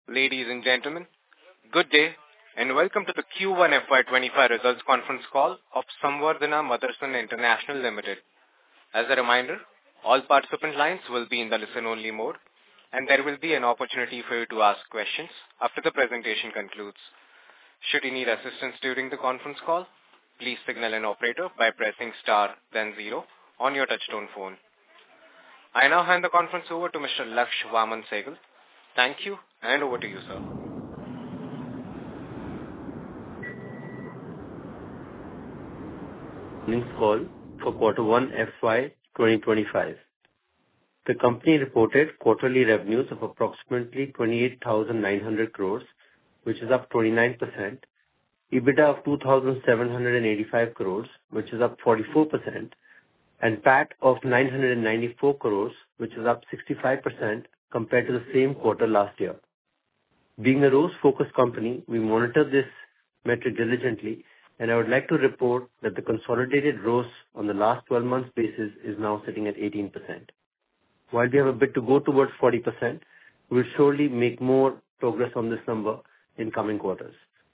Ladies and gentlemen, good day and welcome to the Q1 FY25 results conference call of Samvardhana Motherson International Limited. As a reminder, all participant lines will be in the listen-only mode and there will be an opportunity for you to ask questions after the presentation concludes. Should you need assistance during the conference call, please signal an operator by pressing star then 0 on your touchtone phone. I now hand the conference over to Mr. Laksh Vaman Sehgal. Thank you, and over to you, sir. Earnings call for Q1 FY 2025. The company reported quarterly revenues of approximately 28,900 crores, which is up 29%, EBITDA of 2,785 crores, which is up 44%, and PAT of 994 crores, which is up 65% compared to the same quarter last year. Being a ROCE-focused company, we monitor this metric diligently, and I would like to report that the consolidated ROCE on the last 12 months basis is now sitting at 18%. While we have a bit to go towards 40%, we will surely make more progress on this number in coming quarters.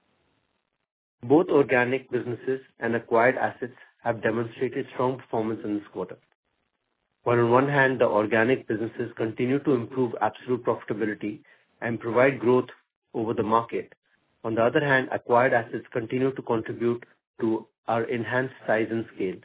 Both organic businesses and acquired assets have demonstrated strong performance in this quarter. While on one hand, the organic businesses continue to improve absolute profitability and provide growth over the market, on the other hand, acquired assets continue to contribute to our enhanced size and scale.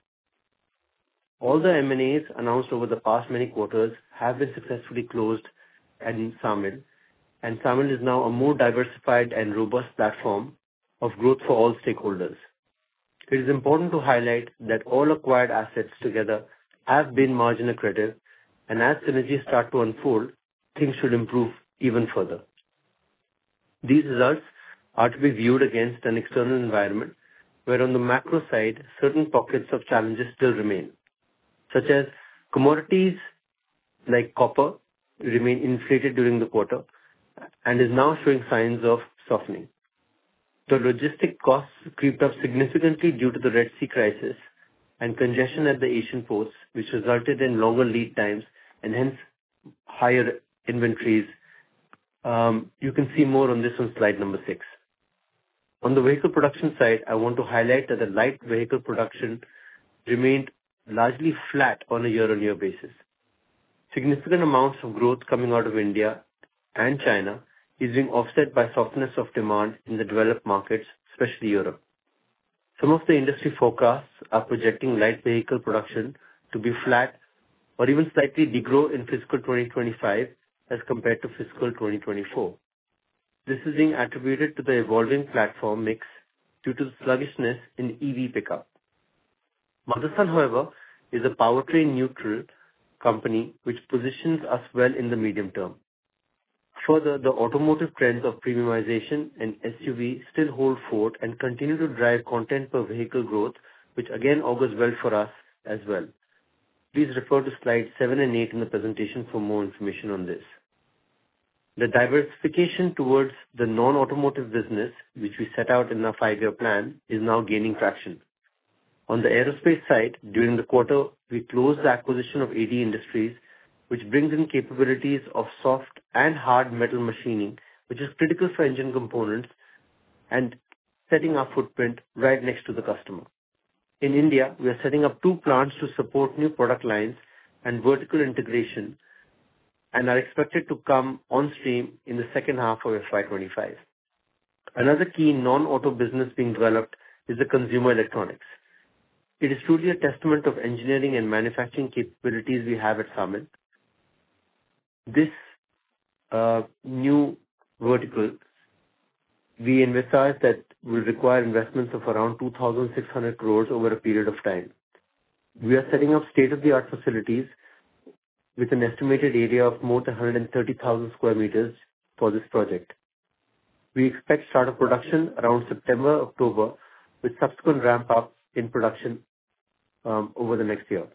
All the M&As announced over the past many quarters have been successfully closed in SAMIL, and SAMIL is now a more diversified and robust platform of growth for all stakeholders. It is important to highlight that all acquired assets together have been margin accretive, and as synergies start to unfold, things should improve even further. These results are to be viewed against an external environment where on the macro side, certain pockets of challenges still remain, such as commodities like copper remain inflated during the quarter and is now showing signs of softening. The logistic costs creeped up significantly due to the Red Sea crisis and congestion at the Asian ports, which resulted in longer lead times and hence higher inventories. You can see more on this on slide number 6. On the vehicle production side, I want to highlight that the light vehicle production remained largely flat on a year-on-year basis. Significant amounts of growth coming out of India and China is being offset by softness of demand in the developed markets, especially Europe. Some of the industry forecasts are projecting light vehicle production to be flat or even slightly degrow in fiscal 2025 as compared to fiscal 2024. This is being attributed to the evolving platform mix due to the sluggishness in EV pickup. Motherson, however, is a powertrain neutral company which positions us well in the medium term. Further, the automotive trends of premiumization and SUV still hold fort and continue to drive content per vehicle growth, which again augurs well for us as well. Please refer to slides 7 and 8 in the presentation for more information on this. The diversification towards the non-automotive business, which we set out in our 5-year plan, is now gaining traction. On the aerospace side, during the quarter, we closed the acquisition of AD Industries, which brings in capabilities of soft and hard metal machining, which is critical for engine components and setting our footprint right next to the customer. In India, we are setting up 2 plants to support new product lines and vertical integration and are expected to come on stream in the second half of FY25. Another key non-auto business being developed is the consumer electronics. It is truly a testament of engineering and manufacturing capabilities we have at SAMIL. This new vertical, we envisage that will require investments of around 2,600 crores over a period of time. We are setting up state-of-the-art facilities with an estimated area of more than 130,000 square meters for this project. We expect start of production around September, October, with subsequent ramp-up in production over the next year.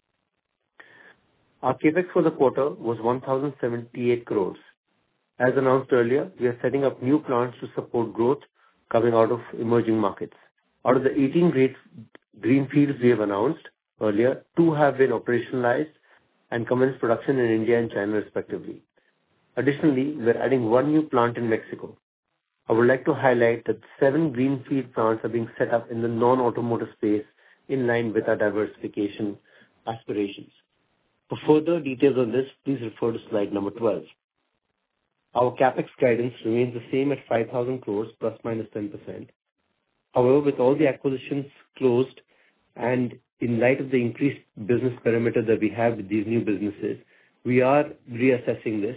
Our capex for the quarter was 1,078 crores. As announced earlier, we are setting up new plants to support growth coming out of emerging markets. Out of the 18 greenfields we have announced earlier, 2 have been operationalized and commenced production in India and China respectively. Additionally, we're adding one new plant in Mexico. I would like to highlight that 7 greenfield plants are being set up in the non-automotive space in line with our diversification aspirations. For further details on this, please refer to slide number 12. Our CapEx guidance remains the same at 5,000 crores plus minus 10%. However, with all the acquisitions closed and in light of the increased business parameter that we have with these new businesses, we are reassessing this.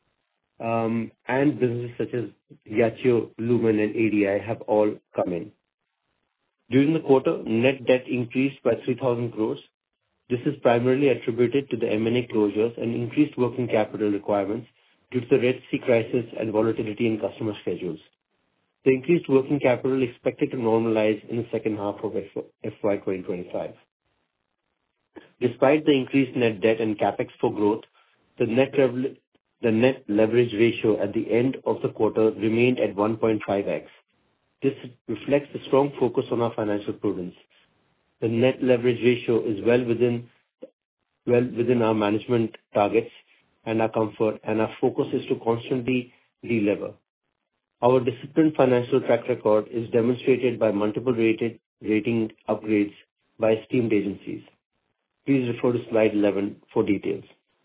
And businesses such as Yachiyo, Lumen, and ADI have all come in. During the quarter, net debt increased by 3,000 crores. This is primarily attributed to the M&A closures and increased working capital requirements due to the Red Sea crisis and volatility in customer schedules. The increased working capital is expected to normalize in the second half of FY 2025. Despite the increased net debt and CapEx for growth, the net leverage ratio at the end of the quarter remained at 1.5x. This reflects a strong focus on our financial prudence. The net leverage ratio is well within our management targets and our comfort, and our focus is to constantly delever. Our disciplined financial track record is demonstrated by multiple rating upgrades by esteemed agencies. Please refer to slide 11 for details.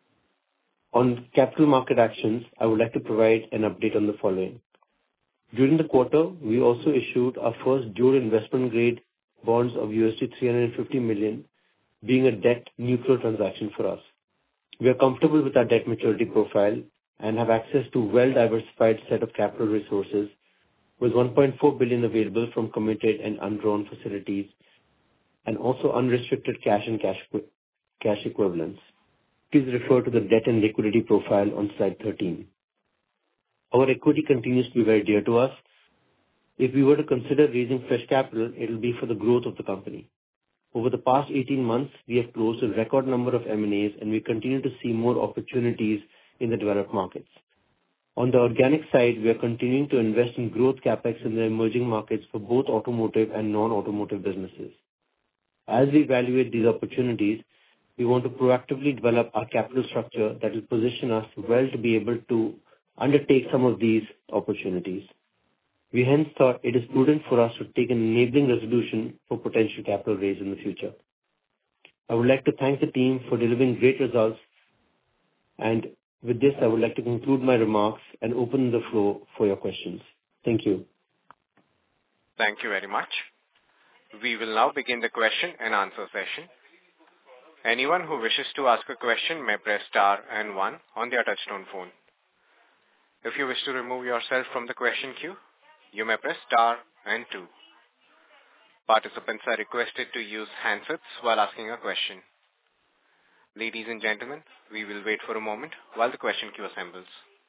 On capital market actions, I would like to provide an update on the following. During the quarter, we also issued our first dual investment grade bonds of $350 million, being a debt-neutral transaction for us. We are comfortable with our debt maturity profile and have access to a well-diversified set of capital resources with $1.4 billion available from committed and undrawn facilities and also unrestricted cash and cash equivalents. Please refer to the debt and liquidity profile on slide 13. Our equity continues to be very dear to us. If we were to consider raising fresh capital, it will be for the growth of the company. Over the past 18 months, we have closed a record number of M&As, and we continue to see more opportunities in the developed markets. On the organic side, we are continuing to invest in growth CapEx in the emerging markets for both automotive and non-automotive businesses. As we evaluate these opportunities, we want to proactively develop our capital structure that will position us well to be able to undertake some of these opportunities. We hence thought it is prudent for us to take an enabling resolution for potential capital raise in the future. I would like to thank the team for delivering great results, and with this, I would like to conclude my remarks and open the floor for your questions. Thank you. Thank you very much. We will now begin the question and answer session. Anyone who wishes to ask a question may press star and 1 on their touchtone phone. If you wish to remove yourself from the question queue, you may press star and 2. Participants are requested to use handsets while asking a question. Ladies and gentlemen, we will wait for a moment while the question queue assembles.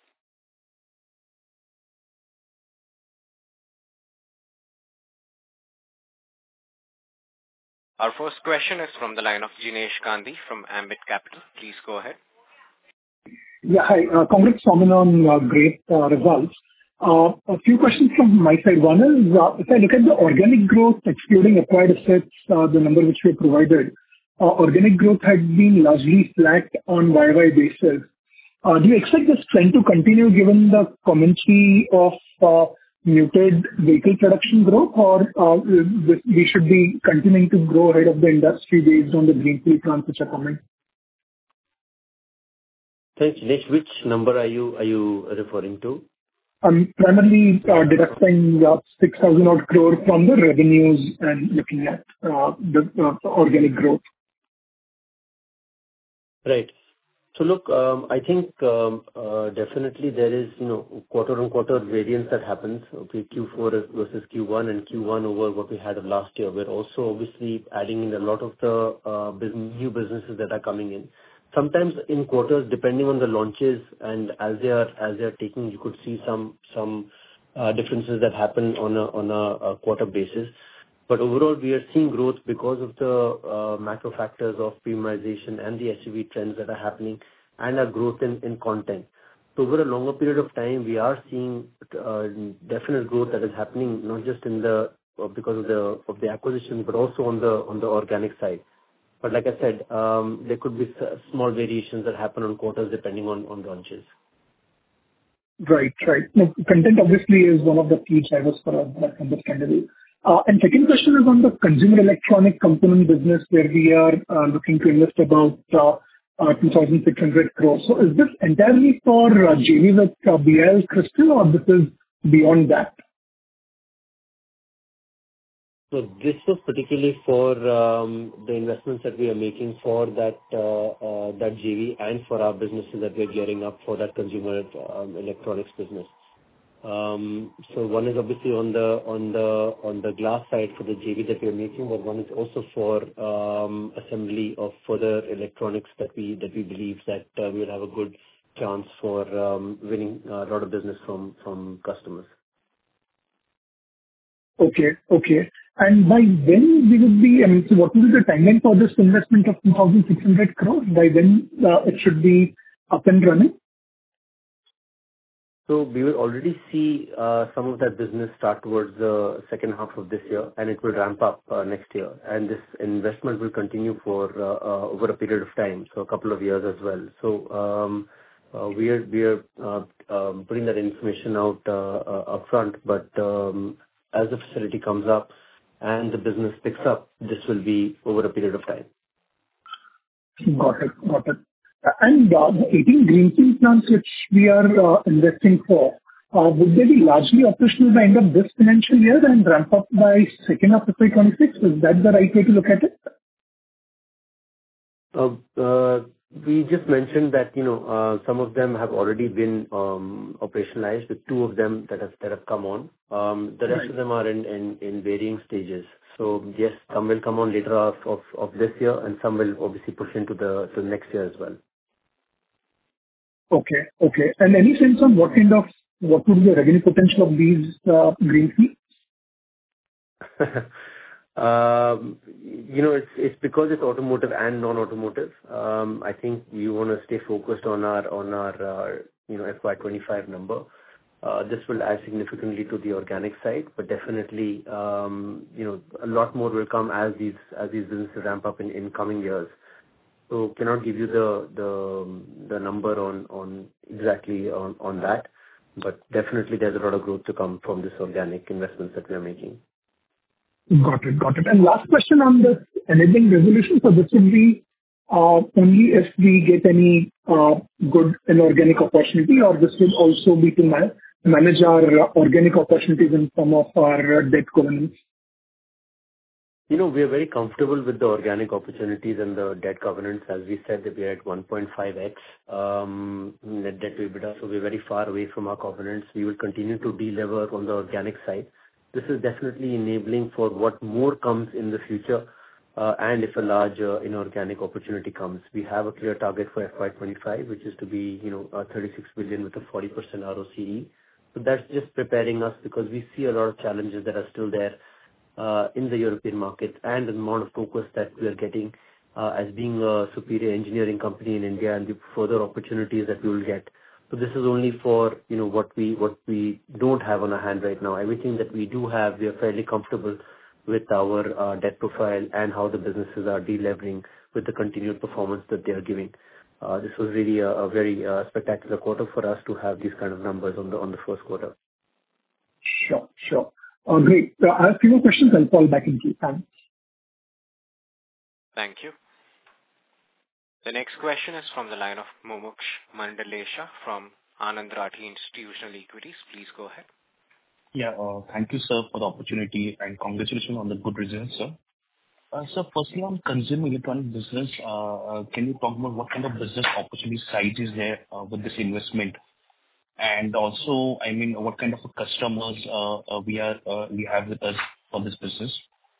Our first question is from the line of Jinesh Gandhi from Ambit Capital. Please go ahead. Yeah, hi. Congrats, Soumen, on great results. A few questions from my side. One is, if I look at the organic growth, excluding acquired assets, the number which we provided, organic growth had been largely flat on YY basis. Do you expect this trend to continue given the commentary of muted vehicle production growth, or we should be continuing to grow ahead of the industry based on the greenfield plants which are coming? Thanks, Jinesh. Which number are you referring to? I'm primarily deducting 6,000 odd crore from the revenues and looking at the organic growth. Right. So look, I think definitely there is, quarter-on-quarter variance that happens. Okay, Q4 versus Q1 and Q1 over what we had of last year. We're also obviously adding in a lot of the new businesses that are coming in. Sometimes in quarters, depending on the launches and as they are taking, you could see some differences that happen on a quarter basis. But overall, we are seeing growth because of the macro factors of premiumization and the SUV trends that are happening and our growth in content. So over a longer period of time, we are seeing definite growth that is happening, not just because of the acquisition, but also on the organic side. But like I said, there could be small variations that happen on quarters depending on launches. Right. Right. No, content obviously is one of the key drivers for us. That's understandable. And second question is on the consumer electronic component business, where we are looking to invest about 2,600 crores. So is this entirely for JV with BIL Crystal, or this is beyond that? So this was particularly for the investments that we are making for that JV and for our businesses that we're gearing up for that consumer electronics business. So one is obviously on the glass side for the JV that we are making, but one is also for assembly of further electronics that we believe that we'll have a good chance for winning a lot of business from customers. Okay. Okay. And by when we would be, I mean, so what will be the timeline for this investment of 2,600 crores? By when it should be up and running? So we will already see some of that business start towards the second half of this year, and it will ramp up next year. And this investment will continue for over a period of time, so a couple of years as well. So we are putting that information out upfront, but as the facility comes up and the business picks up, this will be over a period of time. Got it. Got it. And the 18 greenfield plants which we are investing for, would they be largely operational by end of this financial year and ramp up by second half of FY 26? Is that the right way to look at it? We just mentioned that, some of them have already been operationalized, with two of them that have come on. The rest of them are in varying stages. So yes, some will come on later of this year, and some will obviously push into the next year as well. Okay. Okay. And any sense on what would be the revenue potential of these greenfields? It's because it's automotive and non-automotive. I think we want to stay focused on our FY25 number. This will add significantly to the organic side, but definitely, a lot more will come as these businesses ramp up in coming years. So cannot give you the number on exactly on that, but definitely there's a lot of growth to come from this organic investments that we are making. Got it. Got it. And last question on this enabling resolution. So this would be only if we get any good inorganic opportunity, or this will also be to manage our organic opportunities in some of our debt covenants? We are very comfortable with the organic opportunities and the debt covenants. As we said, that we are at 1.5x net debt to EBITDA, so we're very far away from our covenants. We will continue to delever on the organic side. This is definitely enabling for what more comes in the future, and if a large inorganic opportunity comes. We have a clear target for FY25, which is to be 36 billion with a 40% ROCE. So that's just preparing us, because we see a lot of challenges that are still there in the European market, and the amount of focus that we are getting as being a superior engineering company in India, and the further opportunities that we will get. So this is only for what we don't have on our hand right now. Everything that we do have, we are fairly comfortable with our debt profile and how the businesses are delevering with the continued performance that they are giving. This was really a very spectacular quarter for us to have these kind of numbers on the first quarter. Sure. Sure. Great. I have a few more questions. I'll fall back into time. Thank you. The next question is from the line of Mumuksh Mandalesha from Anand Rathi Institutional Equities. Please go ahead. Yeah. Thank you, sir, for the opportunity, and congratulations on the good results, sir. So firstly, on consumer electronic business, can you talk about what kind of business opportunity size is there with this investment? And also, I mean, what kind of customers we have with us for this business?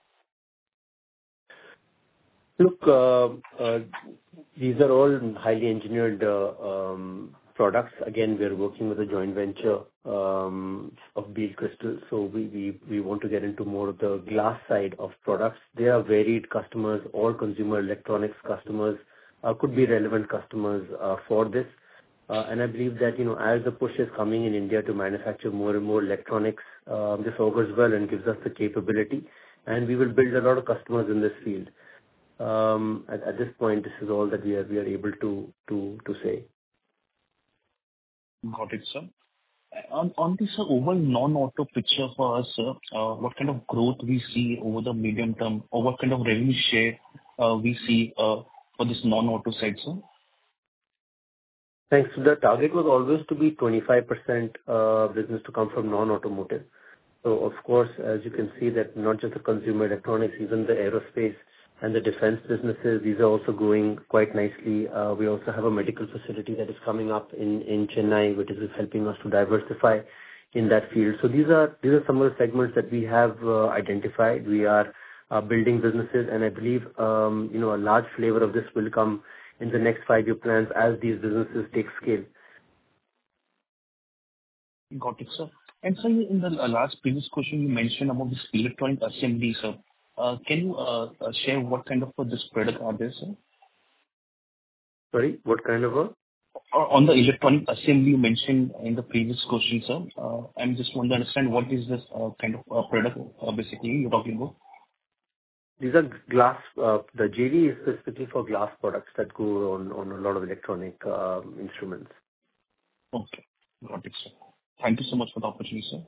Look, these are all highly engineered products. Again, we are working with a joint venture of BIL Crystal. So we want to get into more of the glass side of products. They are varied customers. All consumer electronics customers could be relevant customers for this. And I believe that, as the push is coming in India to manufacture more and more electronics, this augurs well and gives us the capability, and we will build a lot of customers in this field. At this point, this is all that we are able to say. Got it, sir. On this overall non-auto picture for us, sir, what kind of growth we see over the medium term, or what kind of revenue share we see for this non-auto side, sir? Thanks. The target was always to be 25% business to come from non-automotive. So of course, as you can see, that not just the consumer electronics, even the aerospace and the defense businesses, these are also growing quite nicely. We also have a medical facility that is coming up in Chennai, which is helping us to diversify in that field. So these are some of the segments that we have identified. We are building businesses, and I believe a large flavor of this will come in the next 5-year plans as these businesses take scale. Got it, sir. And sir, in the last previous question, you mentioned about this electronic assembly, sir. Can you share what kind of this product are there, sir? Sorry, what kind of a? On the electronic assembly you mentioned in the previous question, sir. I just want to understand what is this kind of product basically you're talking about? These are glass. The JD is specifically for glass products that go on a lot of electronic instruments. Okay. Got it, sir. Thank you so much for the opportunity, sir.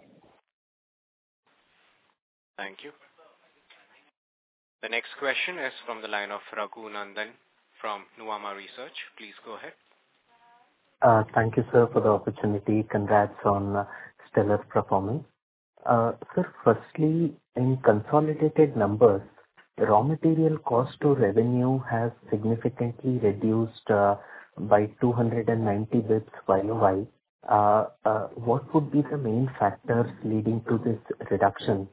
Thank you. The next question is from the line of Raghu Nandan from Nuvama Research. Please go ahead. Thank you, sir, for the opportunity. Congrats on stellar performance. Sir, firstly, in consolidated numbers, raw material cost to revenue has significantly reduced by 290 bits YOY. What would be the main factors leading to this reduction?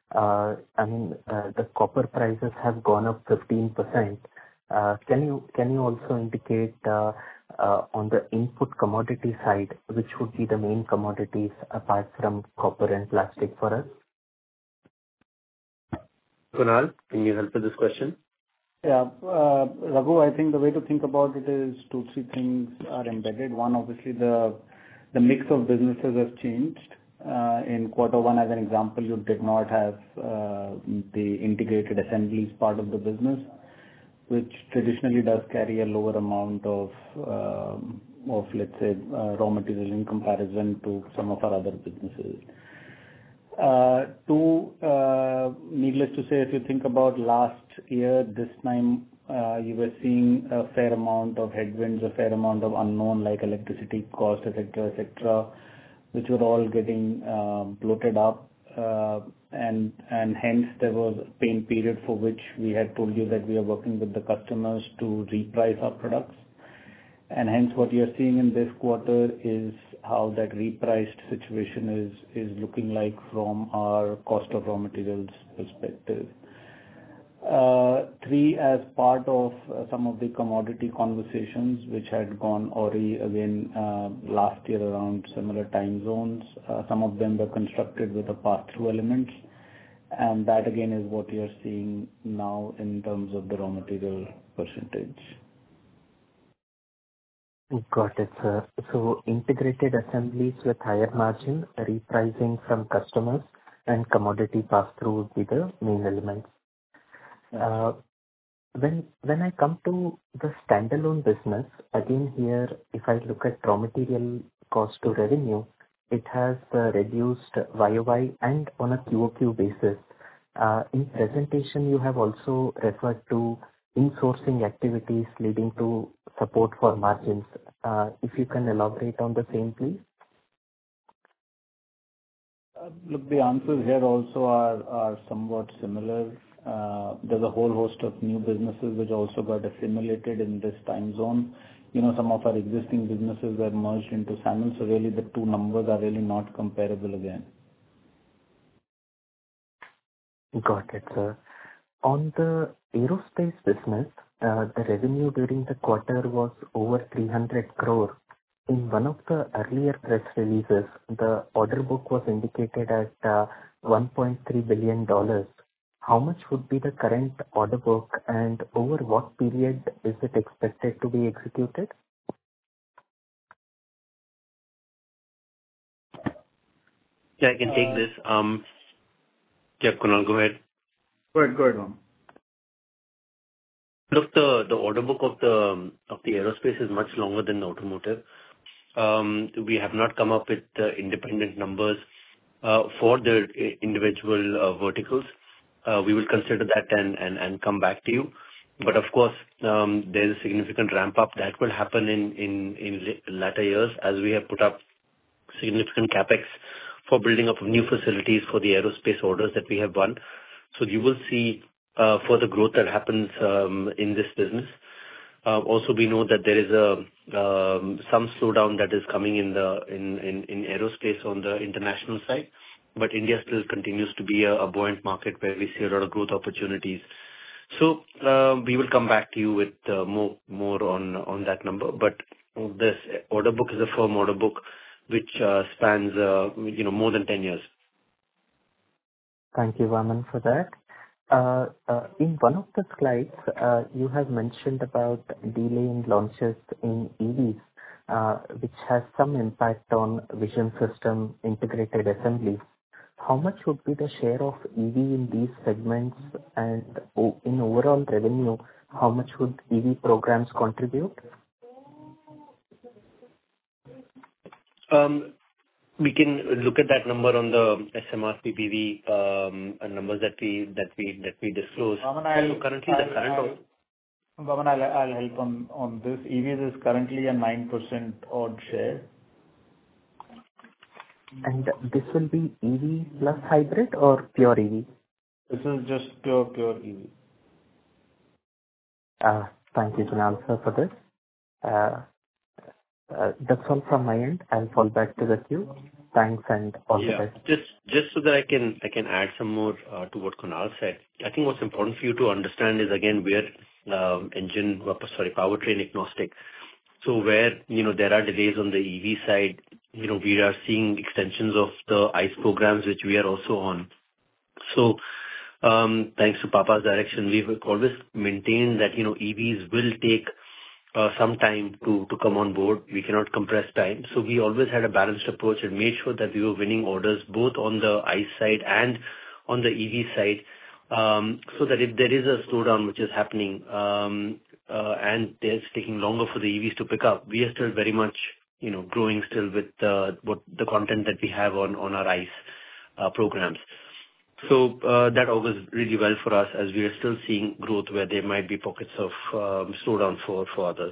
The copper prices have gone up 15%. Can you also indicate on the input commodity side, which would be the main commodities apart from copper and plastic for us? Kunal, can you help with this question? Yeah. Raghu, I think the way to think about it is 2-3 things are embedded. One, obviously, the mix of businesses has changed. In Q1, as an example, you did not have the integrated assemblies part of the business, which traditionally does carry a lower amount of let's say, raw material in comparison to some of our other businesses. Two, needless to say, if you think about last year, this time you were seeing a fair amount of headwinds, a fair amount of unknown, like electricity cost, etc., which were all getting bloated up, and hence there was a pain period for which we had told you that we are working with the customers to reprice our products. And hence what you're seeing in this quarter is how that repriced situation is looking like from our cost of raw materials perspective. Three, as part of some of the commodity conversations which had gone awry again last year around similar time zones, some of them were constructed with a pass-through element, and that again is what you're seeing now in terms of the raw material percentage. Got it, sir. So integrated assemblies with higher margin, repricing from customers, and commodity pass-through would be the main elements. When I come to the standalone business, again here, if I look at raw material cost to revenue, it has reduced YOY and on a QOQ basis. In presentation, you have also referred to insourcing activities leading to support for margins. If you can elaborate on the same, please. Look, the answers here also are somewhat similar. There's a whole host of new businesses which also got assimilated in this time zone. Some of our existing businesses were merged into SAMIL, so really the two numbers are really not comparable again. Got it, sir. On the aerospace business, the revenue during the quarter was over 300 crore. In one of the earlier press releases, the order book was indicated at $1.3 billion. How much would be the current order book, and over what period is it expected to be executed? Yeah, I can take this. Yeah, Kunal, go ahead. Go ahead, Ram. Look, the order book of the aerospace is much longer than the automotive. we have not come up with independent numbers for the individual verticals. We will consider that and come back to you. But of course, there's a significant ramp-up that will happen in latter years as we have put up significant CapEx for building up of new facilities for the aerospace orders that we have won. So you will see further growth that happens in this business. Also, we know that there is some slowdown that is coming in aerospace on the international side, but India still continues to be a buoyant market where we see a lot of growth opportunities. So we will come back to you with more on that number. But this order book is a firm order book which spans more than 10 years. Thank you, Vaman, for that. In one of the slides, you have mentioned about delay in launches in EVs, which has some impact on vision system integrated assemblies. How much would be the share of EV in these segments, and in overall revenue, how much would EV programs contribute? We can look at that number on the SMRP BV numbers that we disclose. Vaman, Currently, the current. Vaman, I'll help on this. EVs is currently a 9% odd share. And this will be EV plus hybrid or pure EV? This is just pure EV. Thank you, Kunal, sir, for this. That's all from my end. I'll fall back to the queue. Thanks and all the best. Just so that I can add some more to what Kunal said. I think what's important for you to understand is, again, we're powertrain agnostic. So where there are delays on the EV side, we are seeing extensions of the ICE programs, which we are also on. So thanks to Papa's direction, we've always maintained that EVs will take some time to come on board. We cannot compress time. So we always had a balanced approach and made sure that we were winning orders both on the ICE side and on the EV side, so that if there is a slowdown which is happening and it's taking longer for the EVs to pick up, we are still very much growing still with the content that we have on our ICE programs. So that augurs really well for us as we are still seeing growth where there might be pockets of slowdown for others.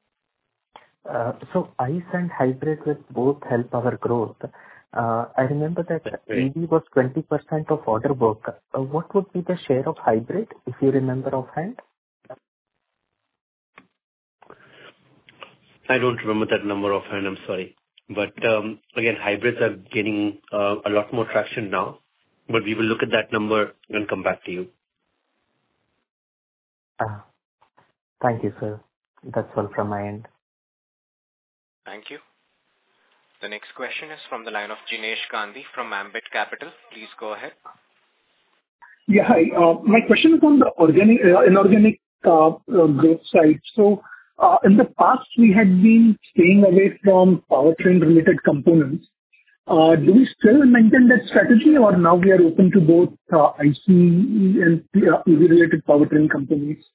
So ICE and hybrid will both help our growth. I remember that EV was 20% of order book. What would be the share of hybrid, if you remember offhand? I don't remember that number offhand, I'm sorry. But again, hybrids are gaining a lot more traction now. But we will look at that number and come back to you. Thank you, sir. That's all from my end. Thank you. The next question is from the line of Jinesh Gandhi from Ambit Capital. Please go ahead. Yeah, hi. My question is on the inorganic growth side. So in the past, we had been staying away from powertrain-related components. Do we still maintain that strategy, or now we are open to both ICE and EV-related powertrain companies?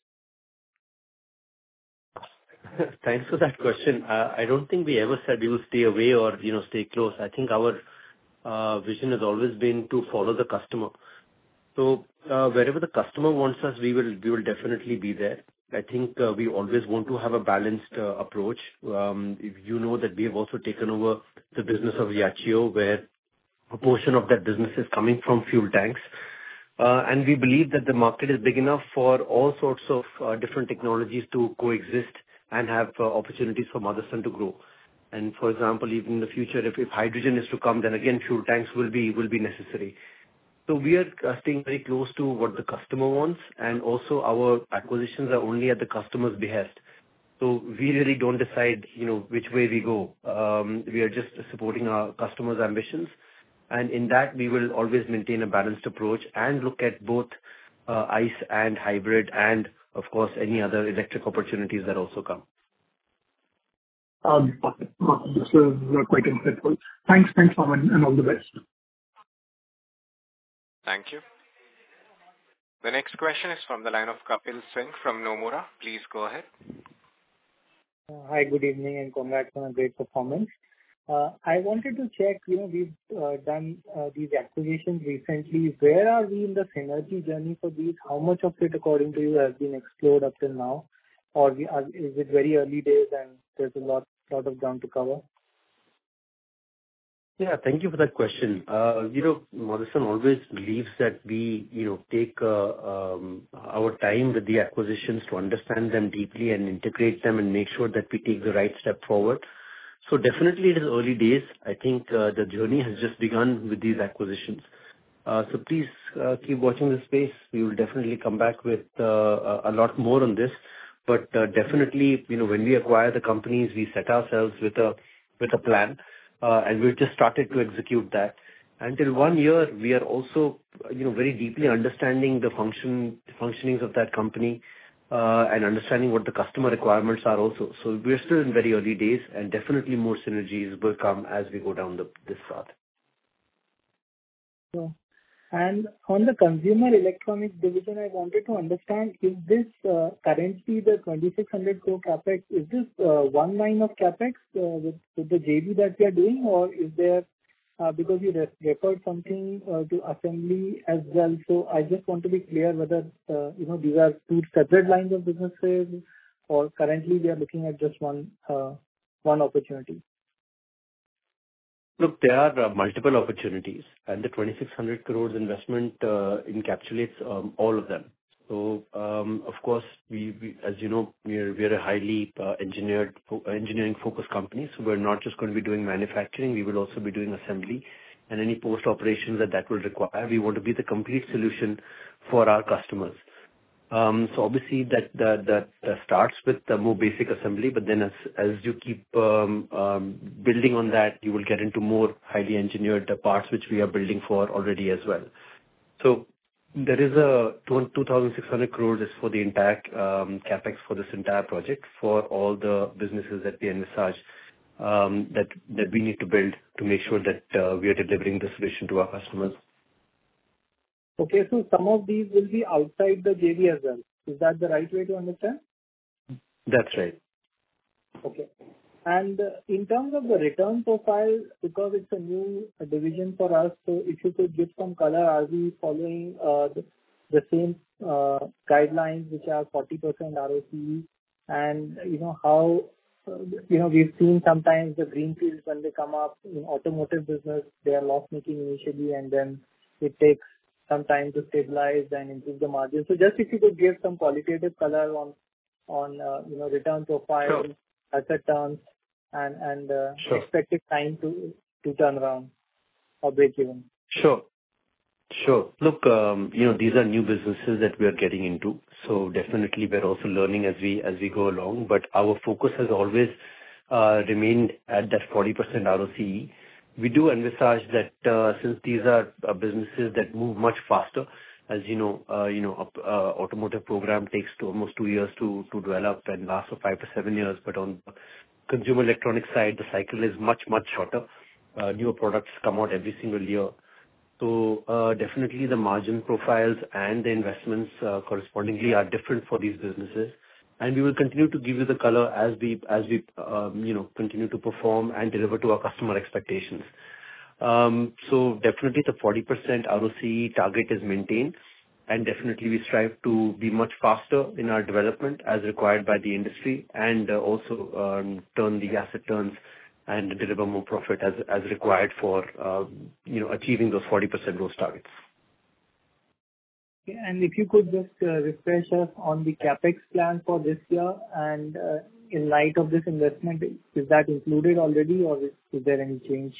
Thanks for that question. I don't think we ever said we will stay away or stay close. I think our vision has always been to follow the customer. So wherever the customer wants us, we will definitely be there. I think we always want to have a balanced approach. You know that we have also taken over the business of Yachiyo, where a portion of that business is coming from fuel tanks. And we believe that the market is big enough for all sorts of different technologies to coexist and have opportunities for Motherson to grow. And for example, even in the future, if hydrogen is to come, then again, fuel tanks will be necessary. So we are staying very close to what the customer wants, and also our acquisitions are only at the customer's behest. So we really don't decide, which way we go. We are just supporting our customers' ambitions. And in that, we will always maintain a balanced approach and look at both ICE and hybrid and, of course, any other electric opportunities that also come. This is quite insightful. Thanks, Vaman, and all the best. Thank you. The next question is from the line of Kapil Singh from Nomura. Please go ahead. Hi, good evening, and congrats on a great performance. I wanted to check, we've done these acquisitions recently. Where are we in the synergy journey for these? How much of it, according to you, has been explored up till now? Or is it very early days and there's a lot of ground to cover? Yeah, thank you for that question. Motherson always believes that we, take our time with the acquisitions to understand them deeply and integrate them and make sure that we take the right step forward. So definitely it is early days. I think the journey has just begun with these acquisitions. So please keep watching this space. We will definitely come back with a lot more on this. But definitely, when we acquire the companies, we set ourselves with a plan. And we've just started to execute that. Until 1 year, we are also, very deeply understanding the functionings of that company and understanding what the customer requirements are also. So we're still in very early days, and definitely more synergies will come as we go down this path. Sure. And on the consumer electronics division, I wanted to understand, is this currently the 2,600 crore CapEx, is this one line of CapEx with the JV that we are doing, or is there, because you referred something to assembly as well. So I just want to be clear whether, these are two separate lines of businesses, or currently we are looking at just one opportunity. Look, there are multiple opportunities, and the 2,600 crores investment encapsulates all of them. So, of course, we as you know, we're a highly engineering-focused company, so we're not just going to be doing manufacturing, we will also be doing assembly and any post-operations that will require. We want to be the complete solution for our customers. So obviously that starts with the more basic assembly, but then as you keep building on that, you will get into more highly engineered parts, which we are building for already as well. So there is a 2,600 crores is for the entire capex for this entire project for all the businesses that we envisage that we need to build to make sure that we are delivering the solution to our customers. Okay, so some of these will be outside the JV as well. Is that the right way to understand? That's right. Okay. And in terms of the return profile, because it's a new division for us, so if you could give some color, are we following the same guidelines, which are 40% ROCE? And, how, we've seen sometimes the greenfields when they come up in automotive business, they are loss-making initially, and then it takes some time to stabilize and improve the margin. So just if you could give some qualitative color on return profile, Sure. asset turns, and Sure. expected time to turn around or break even. Sure. Look, these are new businesses that we are getting into, so definitely we're also learning as we go along. But our focus has always remained at that 40% ROCE. We do envisage that since these are businesses that move much faster, as automotive program takes almost 2 years to develop and lasts for 5 to 7 years. But on the consumer electronics side, the cycle is much shorter. Newer products come out every single year. So definitely the margin profiles and the investments correspondingly are different for these businesses. And we will continue to give you the color as we continue to perform and deliver to our customer expectations. So definitely the 40% ROCE target is maintained, and definitely we strive to be much faster in our development as required by the industry, and also turn the asset turns and deliver more profit as required for achieving those 40% growth targets. And if you could just refresh us on the capex plan for this year, and in light of this investment, is that included already, or is there any change?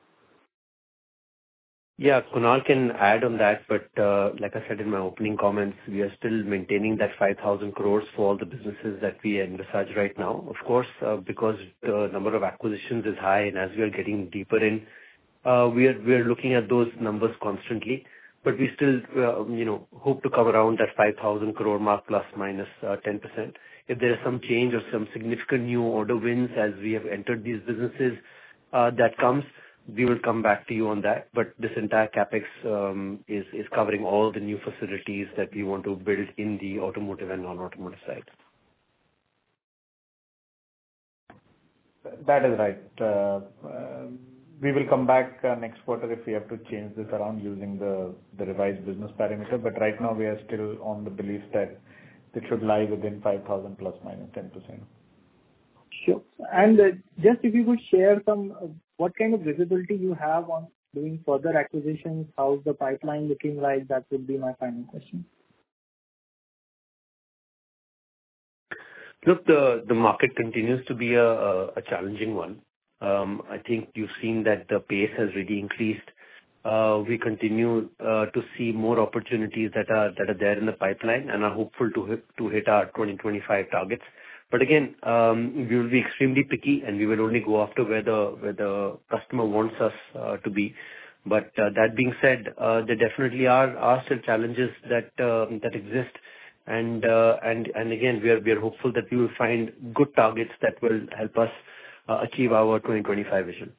Yeah, Kunal can add on that, but like I said in my opening comments, we are still maintaining that 5,000 crores for all the businesses that we envisage right now. Of course, because the number of acquisitions is high, and as we are getting deeper in, we are looking at those numbers constantly. But we still, hope to come around that 5,000 crore mark plus minus 10%. If there is some change or some significant new order wins as we have entered these businesses, that comes, we will come back to you on that. But this entire capex is covering all the new facilities that we want to build in the automotive and non-automotive side. That is right. We will come back next quarter if we have to change this around using the revised business parameter. But right now, we are still on the belief that it should lie within 5,000 plus minus 10%. Sure. And just if you could share what kind of visibility you have on doing further acquisitions, how's the pipeline looking like? That would be my final question. Look, the market continues to be a challenging one. I think you've seen that the pace has really increased. We continue to see more opportunities that are there in the pipeline and are hopeful to hit our 2025 targets. But again, we will be extremely picky, and we will only go after where the customer wants us to be. But that being said, there definitely are still challenges that exist. And again, we are hopeful that we will find good targets that will help us achieve our 2025 vision.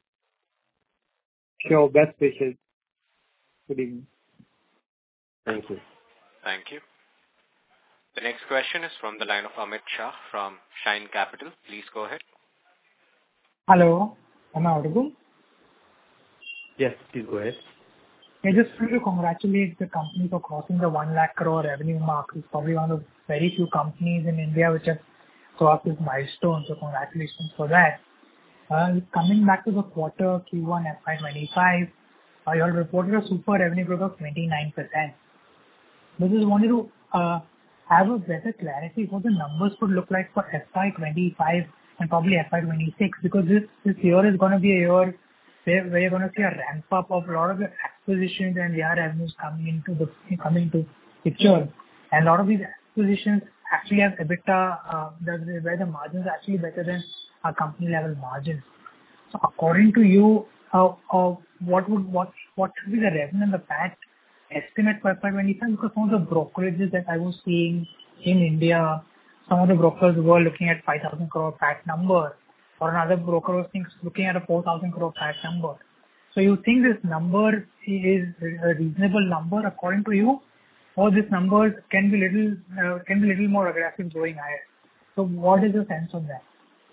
Sure. Best wishes. Good evening. Thank you. Thank you. The next question is from the line of Amit Shah from Shine Capital. Please go ahead. Hello. Am I audible? Yes, please go ahead. I just want to congratulate the company for crossing the 1 lakh crore revenue mark. It's probably one of the very few companies in India which have crossed this milestone. So congratulations for that. Coming back to the quarter Q1 FY25, you all reported a super revenue growth of 29%. I just wanted to have a better clarity what the numbers could look like for FY25 and probably FY26, because this year is going to be a year where you're going to see a ramp up of a lot of the acquisitions and their revenues coming into picture. And a lot of these acquisitions actually have EBITDA where the margins are actually better than our company level margins. So according to you, what should be the revenue and the PAT estimate for FY25? Because some of the brokerages that I was seeing in India, some of the brokers were looking at 5,000 crore PAT number, or another broker was looking at a 4,000 crore PAT number. So you think this number is a reasonable number according to you, or this number can be little more aggressive going higher? So what is your sense on that?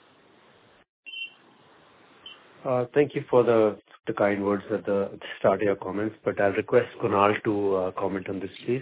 Thank you for the kind words at the start of your comments, but I'll request Kunal to comment on this, please.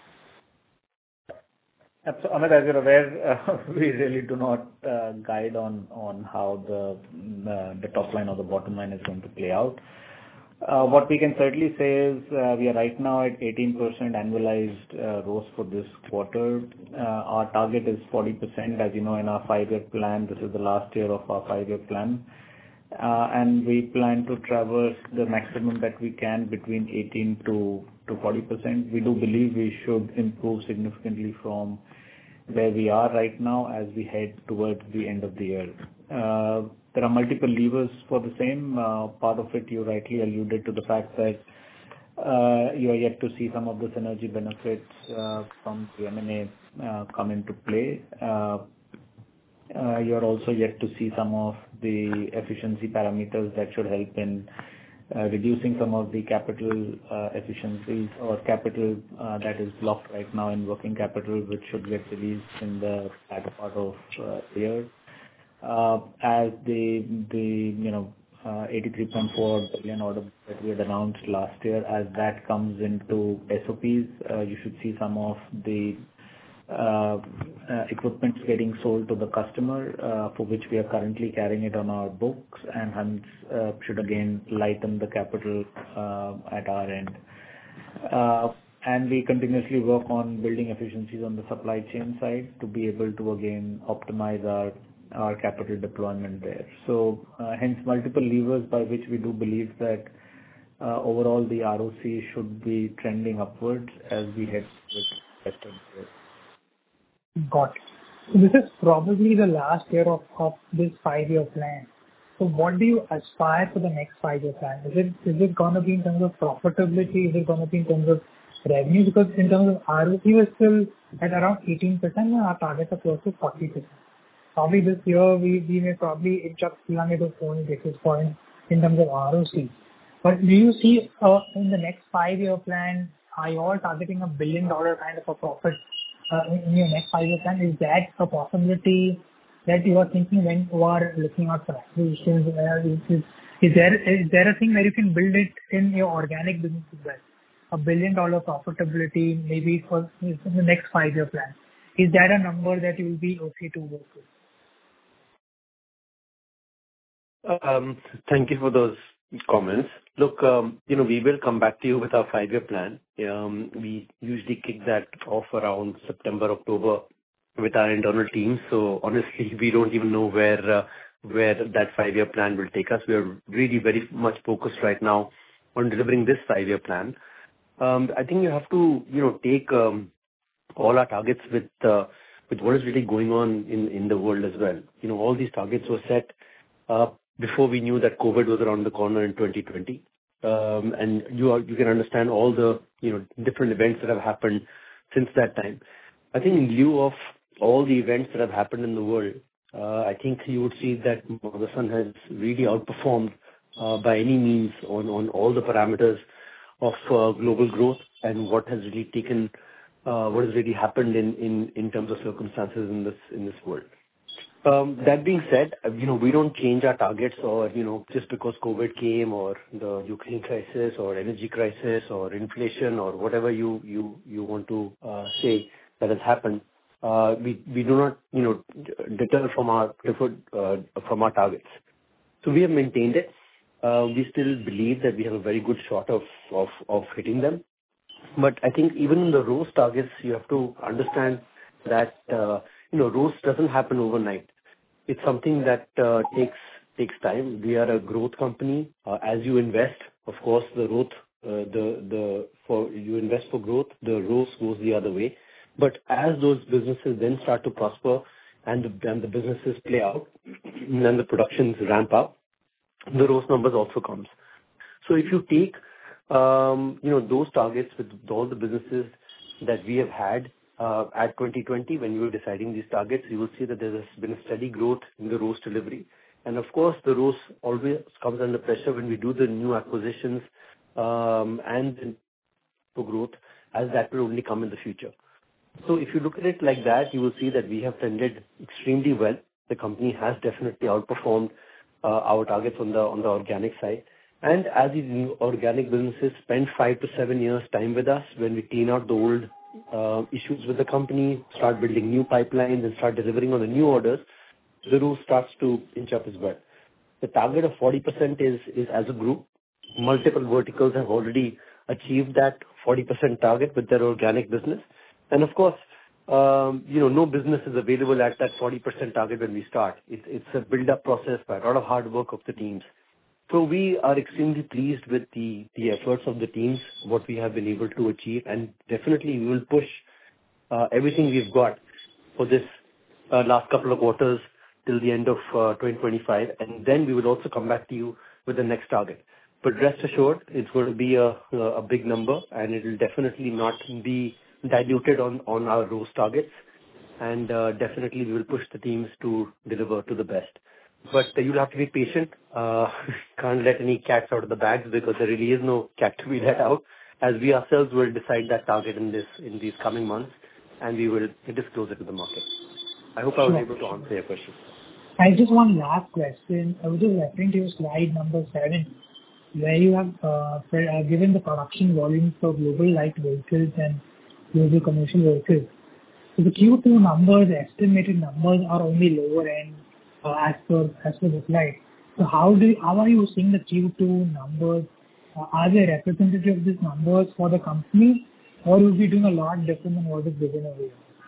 So, Amit, as you're aware, we really do not guide on how the top line or the bottom line is going to play out. What we can certainly say is we are right now at 18% annualized growth for this quarter. Our target is 40%. As you know, in our 5-year plan, this is the last year of our 5-year plan. And we plan to traverse the maximum that we can between 18 to 40%. We do believe we should improve significantly from where we are right now as we head towards the end of the year. There are multiple levers for the same. Part of it, you rightly alluded to the fact that you are yet to see some of the synergy benefits from the M&A come into play. You are also yet to see some of the efficiency parameters that should help in reducing some of the capital efficiencies or capital that is blocked right now in working capital, which should get released in the latter part of the year. As the 83.4 billion order that we had announced last year, as that comes into SOPs, you should see some of the equipment getting sold to the customer, for which we are currently carrying it on our books, and hence should again lighten the capital at our end. And we continuously work on building efficiencies on the supply chain side to be able to again optimize our capital deployment there. So hence multiple levers by which we do believe that overall the ROC should be trending upwards as we head with better growth. Got it. So this is probably the last year of this 5-year plan. So what do you aspire for the next 5-year plan? Is it going to be in terms of profitability? Is it going to be in terms of revenue? Because in terms of ROC, we're still at around 18% and our targets are close to 40%. Probably this year we may probably inch up 300 to 400 basis points in terms of ROC. But do you see in the next 5-year plan, are you all targeting $1 billion kind of a profit in your next 5-year plan? Is that a possibility that you are thinking when you are looking out for acquisitions? Is there a thing where you can build it in your organic business as well? $1 billion profitability, maybe for the next 5-year plan. Is that a number that you will be okay to work with? Thank you for those comments. Look, we will come back to you with our 5-year plan. We usually kick that off around September, October with our internal team. So honestly, we don't even know where that 5-year plan will take us. We are really very much focused right now on delivering this 5-year plan. I think you have to, take all our targets with what is really going on in the world as well. All these targets were set before we knew that COVID was around the corner in 2020. And you can understand all the, different events that have happened since that time. I think in lieu of all the events that have happened in the world, I think you would see that Motherson has really outperformed by any means on all the parameters of global growth and what has really happened in terms of circumstances in this world. That being said, we don't change our targets or, just because COVID came or the Ukraine crisis or energy crisis or inflation or whatever you want to say that has happened. We do not, deter from our targets. So we have maintained it. We still believe that we have a very good shot of hitting them. But I think even in the ROCE targets, you have to understand that, ROCE doesn't happen overnight. It's something that takes time. We are a growth company. As you invest, of course, the growth, you invest for growth, the ROCE goes the other way. But as those businesses then start to prosper and the businesses play out, and then the productions ramp up, the ROCE numbers also comes. So if you take, those targets with all the businesses that we have had at 2020, when we were deciding these targets, you will see that there has been a steady growth in the ROCE delivery. And of course, the ROCE always comes under pressure when we do the new acquisitions and for growth, as that will only come in the future. So if you look at it like that, you will see that we have trended extremely well. The company has definitely outperformed our targets on the organic side. And as these new organic businesses spend 5 to 7 years time with us, when we clean out the old issues with the company, start building new pipelines and start delivering on the new orders, the ROCE starts to inch up as well. The target of 40% is as a group. Multiple verticals have already achieved that 40% target with their organic business. And of course, no business is available at that 40% target when we start. It's a build-up process by a lot of hard work of the teams. So we are extremely pleased with the efforts of the teams, what we have been able to achieve, and definitely we will push everything we've got for this last couple of quarters till the end of 2025, and then we will also come back to you with the next target. But rest assured, it's going to be a big number, and it will definitely not be diluted on our ROCE targets, and definitely we will push the teams to deliver to the best. But you'll have to be patient. Can't let any cats out of the bags, because there really is no cat to be let out, as we ourselves will decide that target in these coming months, and we will disclose it to the market. I hope I was able to answer your question. I just one last question. I was just referring to your slide number 7, where you have given the production volumes for global light vehicles and global commercial vehicles. So the Q2 numbers, estimated numbers, are only lower end as per the slide. So how are you seeing the Q2 numbers? Are they representative of these numbers for the company, or will be doing a lot different than what is given over here?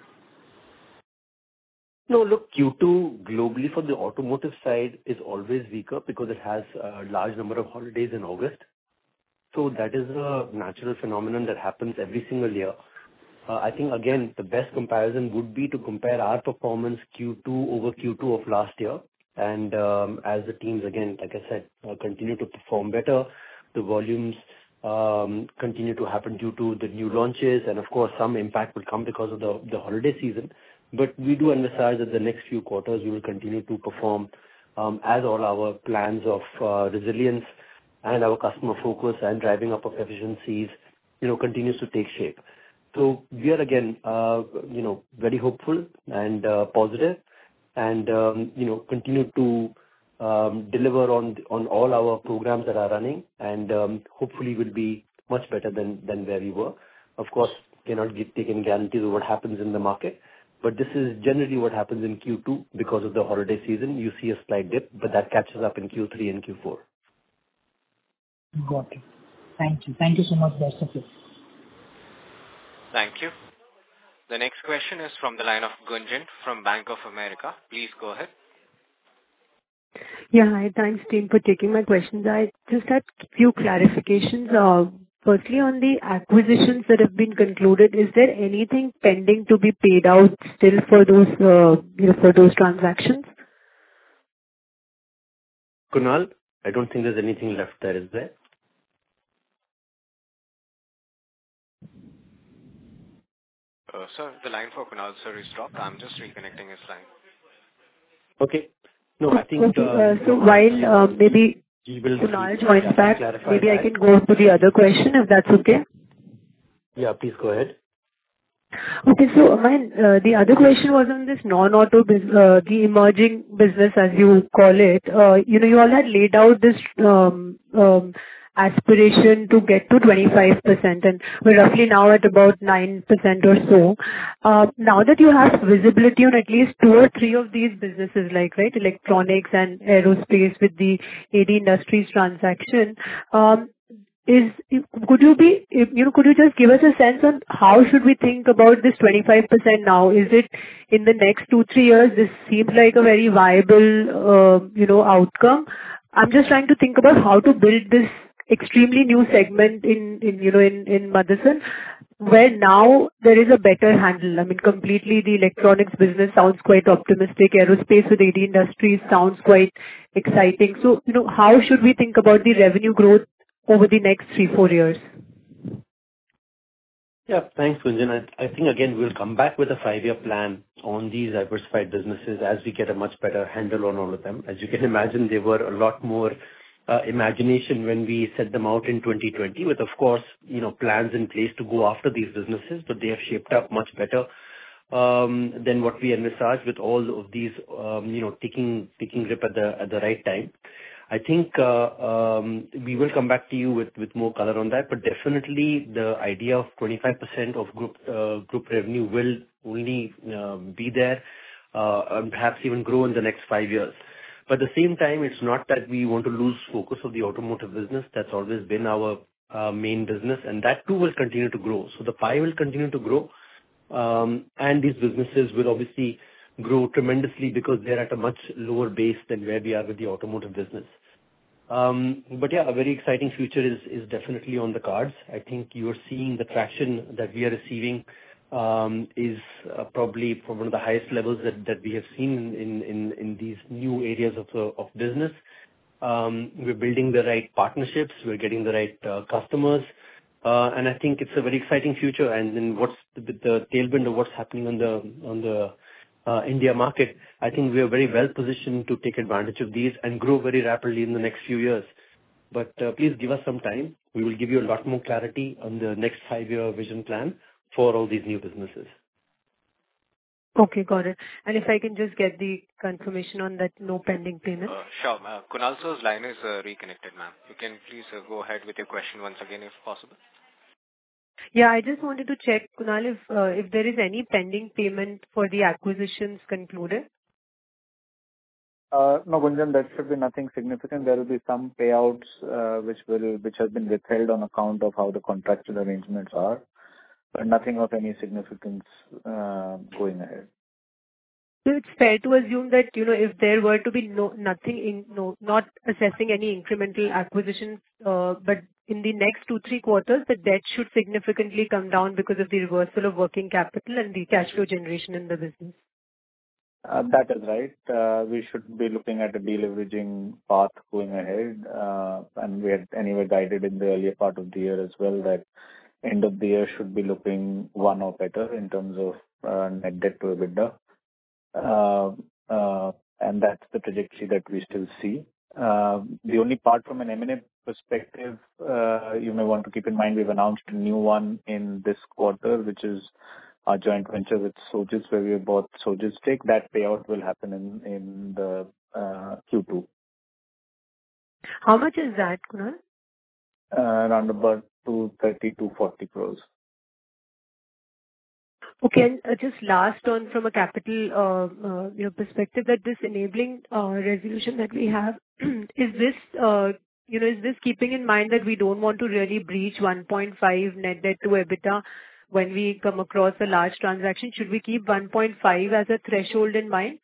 No, look, Q2 globally for the automotive side is always weaker because it has a large number of holidays in August. So that is a natural phenomenon that happens every single year. I think, again, the best comparison would be to compare our performance Q2 over Q2 of last year. And as the teams, again, like I said, continue to perform better, the volumes continue to happen due to the new launches. And of course, some impact will come because of the holiday season. But we do emphasize that the next few quarters we will continue to perform as all our plans of resilience and our customer focus and driving up of efficiencies, continues to take shape. So we are again, very hopeful and positive. and continue to deliver on all our programs that are running, and hopefully will be much better than where we were. Of course, cannot take any guarantees of what happens in the market, but this is generally what happens in Q2 because of the holiday season. You see a slight dip, but that catches up in Q3 and Q4. Got it. Thank you. Thank you so much, best of luck. Thank you. The next question is from the line of Gunjan from Bank of America. Please go ahead. Yeah, hi. Thanks, team, for taking my questions. I just had few clarifications. Firstly, on the acquisitions that have been concluded, is there anything pending to be paid out still for those transactions? Kunal, I don't think there's anything left there, is there? Sir, the line for Kunal sir is dropped. I'm just reconnecting his line. Okay. No, I think... so while maybe Kunal joins back, maybe I can go to the other question, if that's okay. Yeah, please go ahead. Okay, so the other question was on this non-auto business, the emerging business, as you call it. You all had laid out this aspiration to get to 25%, and we're roughly now at about 9% or so. Now that you have visibility on at least 2 or 3 of these businesses, like, right, electronics and aerospace with the AD Industries transaction, could you just give us a sense on how should we think about this 25% now? Is it in the next 2-3 years? This seems like a very viable, outcome. I'm just trying to think about how to build this extremely new segment in Motherson, where now there is a better handle. I mean, completely the electronics business sounds quite optimistic. Aerospace with AD Industries sounds quite exciting. So, how should we think about the revenue growth over the next 3-4 years? Yeah, thanks, Gunjan. I think, again, we'll come back with a 5-year plan on these diversified businesses as we get a much better handle on all of them. As you can imagine, there were a lot more imagination when we set them out in 2020 with, of course, plans in place to go after these businesses, but they have shaped up much better than what we envisaged with all of these, taking grip at the right time. I think we will come back to you with more color on that, but definitely the idea of 25% of group revenue will only be there and perhaps even grow in the next 5 years. But at the same time, it's not that we want to lose focus of the automotive business. That's always been our main business, and that too will continue to grow. So the pie will continue to grow, and these businesses will obviously grow tremendously because they're at a much lower base than where we are with the automotive business. But yeah, a very exciting future is definitely on the cards. I think you are seeing the traction that we are receiving is probably from one of the highest levels that we have seen in these new areas of business. We're building the right partnerships, we're getting the right customers, and I think it's a very exciting future. And then what's the tailwind of what's happening on the India market, I think we are very well positioned to take advantage of these and grow very rapidly in the next few years. But please give us some time. We will give you a lot more clarity on the next 5-year vision plan for all these new businesses. Okay, got it. And if I can just get the confirmation on that no pending payment. Sure. Kunal sir's line is reconnected, ma'am. You can please go ahead with your question once again if possible. Yeah, I just wanted to check, Kunal, if there is any pending payment for the acquisitions concluded. No, Gunjan, there should be nothing significant. There will be some payouts which have been withheld on account of how the contractual arrangements are, but nothing of any significance going ahead. So it's fair to assume that, if there were to be not assessing any incremental acquisitions, but in the next 2-3 quarters, the debt should significantly come down because of the reversal of working capital and the cash flow generation in the business. That is right. We should be looking at a deleveraging path going ahead, and we had anyway guided in the earlier part of the year as well that end of the year should be looking 1 or better in terms of net debt to EBITDA. And that's the trajectory that we still see. The only part from an M&A perspective, you may want to keep in mind, we've announced a new one in this quarter, which is our joint venture with Sojitz, where we bought Sojitz stake. That payout will happen in the Q2. How much is that, Kunal? Around about 230-240 crores. Okay. And just last on from a capital perspective, that this enabling resolution that we have, is this keeping in mind that we don't want to really breach 1.5 net debt to EBITDA when we come across a large transaction? Should we keep 1.5 as a threshold in mind?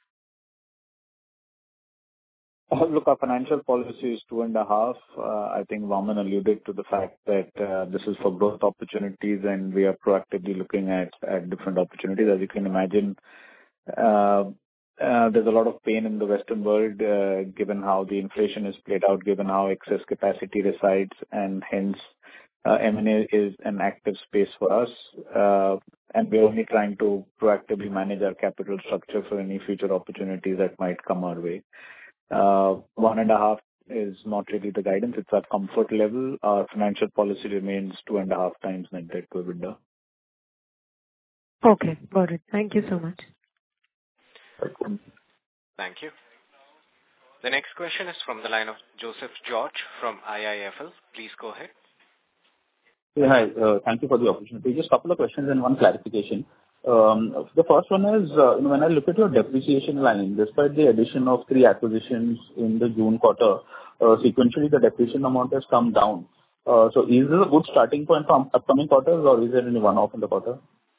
Look, our financial policy is 2.5. I think Vaaman alluded to the fact that this is for growth opportunities, and we are proactively looking at different opportunities. As you can imagine, there's a lot of pain in the Western world, given how the inflation is played out, given how excess capacity resides, and hence M&A is an active space for us. And we're only trying to proactively manage our capital structure for any future opportunities that might come our way. 1.5 is not really the guidance. It's our comfort level. Our financial policy remains 2.5 times net debt to EBITDA. Okay, got it. Thank you so much. Thank you. The next question is from the line of Joseph George from IIFL. Please go ahead. Yeah, hi. Thank you for the opportunity. Just a couple of questions and one clarification. The first one is, when I look at your depreciation line, despite the addition of 3 acquisitions in the June quarter, sequentially the depreciation amount has come down. So is this a good starting point for upcoming quarters, or is there any one-off in the quarter?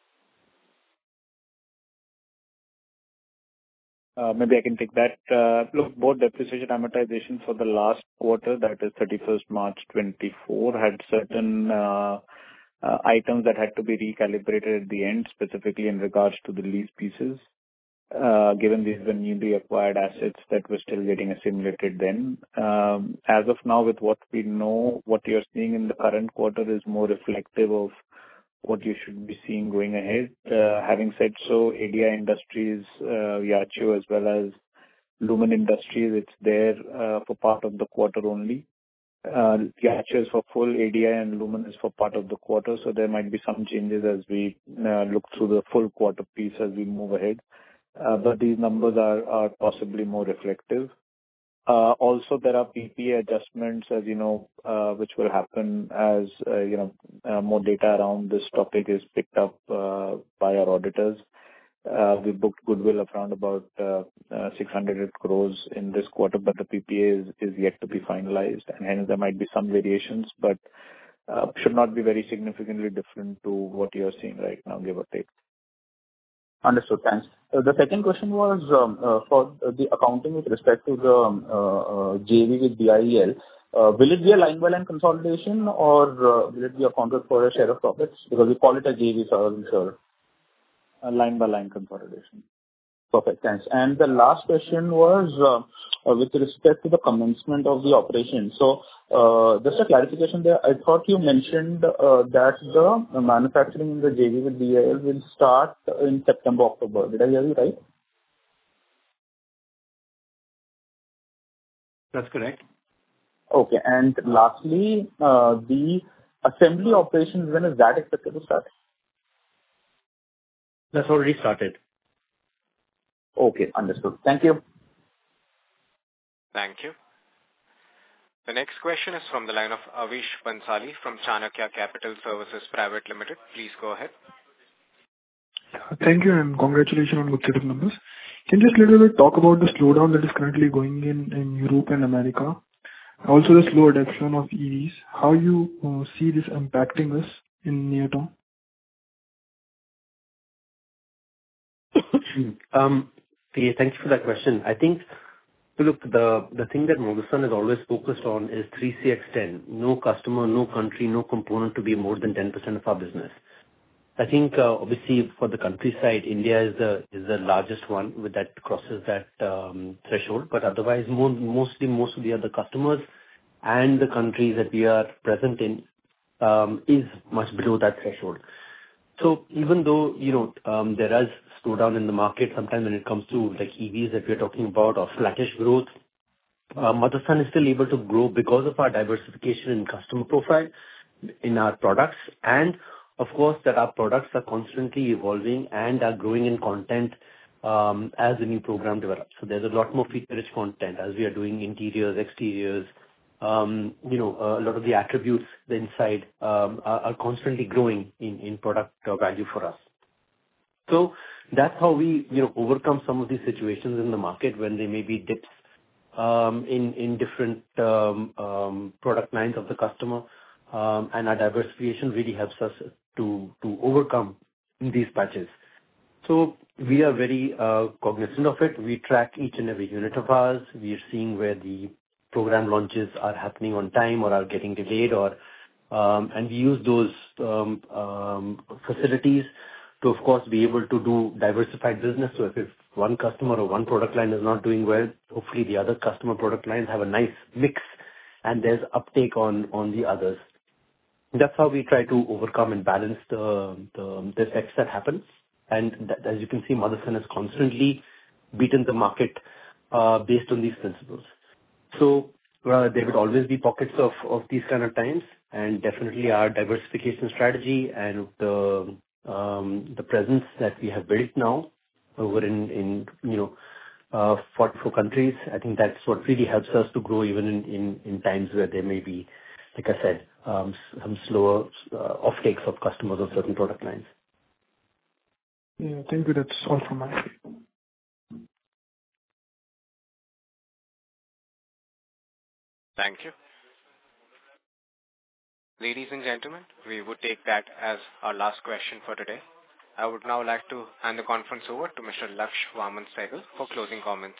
Maybe I can take that. Look, both depreciation amortization for the last quarter, that is 31st March 24, had certain items that had to be recalibrated at the end, specifically in regards to the lease pieces, given these were newly acquired assets that were still getting assimilated then. As of now, with what we know, what you're seeing in the current quarter is more reflective of what you should be seeing going ahead. Having said so, ADI Industries, Yachiyo, as well as Lumen Industries, it's there for part of the quarter only. Yachiyo is for full, ADI and Lumen is for part of the quarter, so there might be some changes as we look through the full quarter piece as we move ahead. But these numbers are possibly more reflective. Also, there are PPA adjustments, as you know, which will happen as more data around this topic is picked up by our auditors. We booked goodwill of around about 600 crores in this quarter, but the PPA is yet to be finalized, and hence there might be some variations, but should not be very significantly different to what you're seeing right now, give or take. Understood. Thanks. The second question was for the accounting with respect to the JV with BIEL. Will it be a line-by-line consolidation, or will it be accounted for a share of profits? Because we call it a JV, so I'm sure. A line-by-line consolidation. Perfect. Thanks. And the last question was with respect to the commencement of the operation. So just a clarification there. I thought you mentioned that the manufacturing in the JV with BIEL will start in September, October. Did I hear you right? That's correct. Okay. And lastly, the assembly operations, when is that expected to start? That's already started. Okay, understood. Thank you. Thank you. The next question is from the line of Avish Bansali from Chanakya Capital Services Private Limited. Please go ahead. Thank you, and congratulations on good set of numbers. Can you just a little bit talk about the slowdown that is currently going in Europe and America? Also the slow adoption of EVs. How you see this impacting us in near term? Yeah, thank you for that question. I think, look, the thing that Motherson has always focused on is 3CX10. No customer, no country, no component to be more than 10% of our business. I think, obviously, for the countryside, India is the largest one with that crosses that threshold. But otherwise, most of the other customers and the countries that we are present in is much below that threshold. So even though there is slowdown in the market, sometimes when it comes to like EVs that we're talking about or flattish growth, Motherson is still able to grow because of our diversification in customer profile, in our products, and of course, that our products are constantly evolving and are growing in content as the new program develops. So there's a lot more feature-rich content as we are doing interiors, exteriors. A lot of the attributes, the inside, are constantly growing in product value for us. So that's how we, overcome some of these situations in the market when there may be dips in different product lines of the customer, and our diversification really helps us to overcome these patches. So we are very cognizant of it. We track each and every unit of ours. We are seeing where the program launches are happening on time or are getting delayed, and we use those facilities to, of course, be able to do diversified business. So if one customer or one product line is not doing well, hopefully the other customer product lines have a nice mix and there's uptake on the others. That's how we try to overcome and balance the effects that happen. And that, as you can see, Motherson has constantly beaten the market based on these principles. So there would always be pockets of these kind of times, and definitely our diversification strategy and the presence that we have built now over in 44 countries, I think that's what really helps us to grow even in times where there may be, like I said, some slower offtakes of customers on certain product lines. Yeah, thank you. That's all from my side. Thank you. Ladies and gentlemen, we would take that as our last question for today. I would now like to hand the conference over to Mr. Laksh Vaaman Sehgal for closing comments.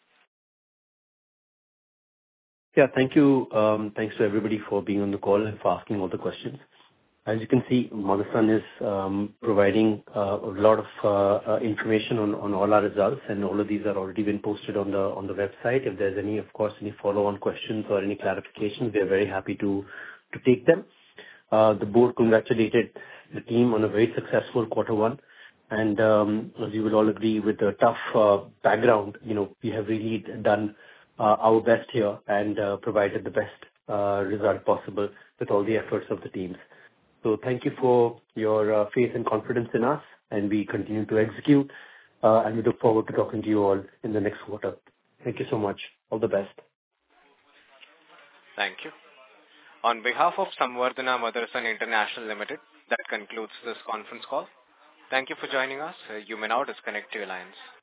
Yeah, thank you. Thanks to everybody for being on the call and for asking all the questions. As you can see, Motherson is providing a lot of information on all our results, and all of these are already been posted on the website. If there's any, of course, any follow-on questions or any clarifications, we are very happy to take them. The board congratulated the team on a very successful Q1, and as you will all agree, with a tough background, we have really done our best here and provided the best result possible with all the efforts of the teams. So thank you for your faith and confidence in us, and we continue to execute, and we look forward to talking to you all in the next quarter. Thank you so much. All the best. Thank you. On behalf of Samvardhana Motherson International Limited, that concludes this conference call. Thank you for joining us. You may now disconnect your lines.